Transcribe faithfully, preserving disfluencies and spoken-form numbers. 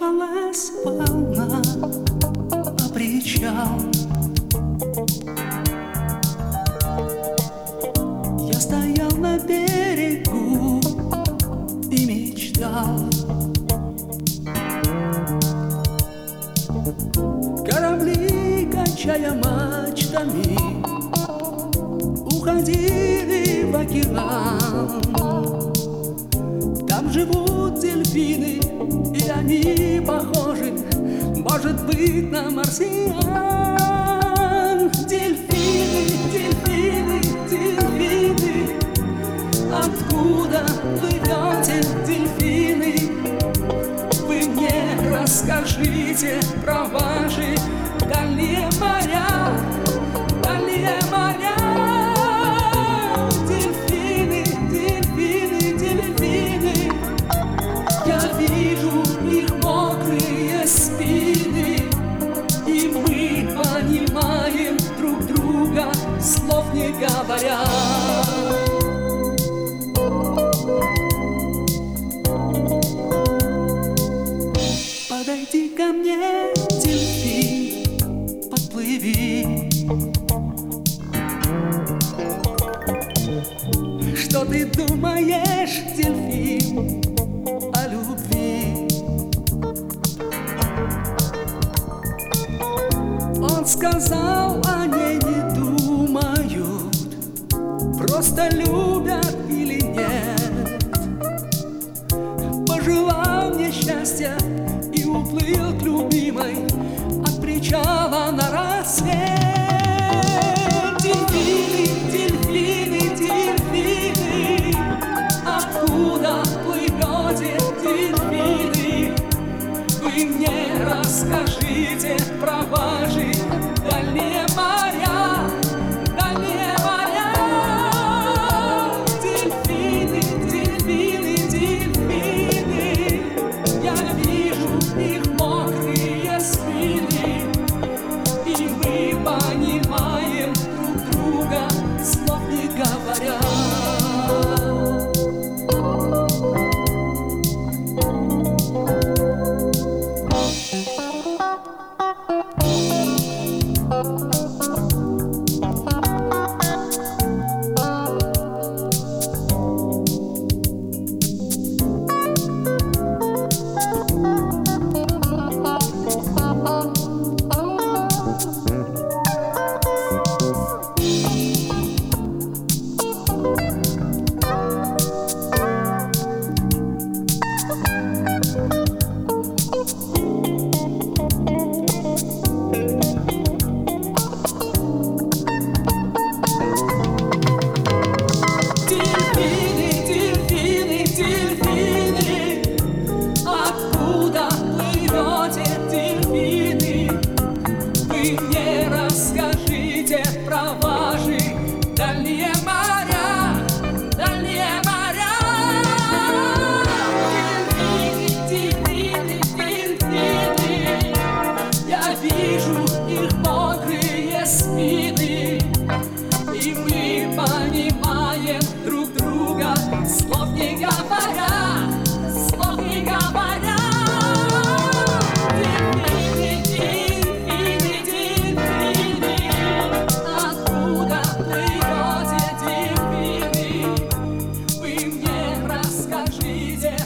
Покачивалась волна о причал. Я стоял на берегу и мечтал. Корабли, качая мачтами, уходили в океан. Там живут дельфины, и они похожи, может быть, на марсиан. Дельфины, дельфины, дельфины, откуда плывете, дельфины? Вы мне расскажите про ваши дальние моря, дальние моря. Дельфины, дельфины, дельфины, я вижу их мокрые спины, и мы понимаем друг друга, слов не говоря. Подойди ко мне, дельфин, подплыви. Что ты думаешь, дельфин, о любви? Он сказал, о ней не думают, просто любят или нет. Пожелал мне счастья и уплыл к любимой от причала на рассвет. Дельфины, дельфины, дельфины, откуда плывете, дельфины? Вы мне расскажите про ваши дальние моря, дальние моря. Дельфины, дельфины, дельфины, я вижу их мокрые спины, и мы понимаем друг друга, слов не говоря. Расскажите про ваши дальние моря, дальние моря. Дельфины, дельфины, дельфины, я вижу их мокрые спины, и мы понимаем друг друга, слов не говоря, слов не говоря. Скажите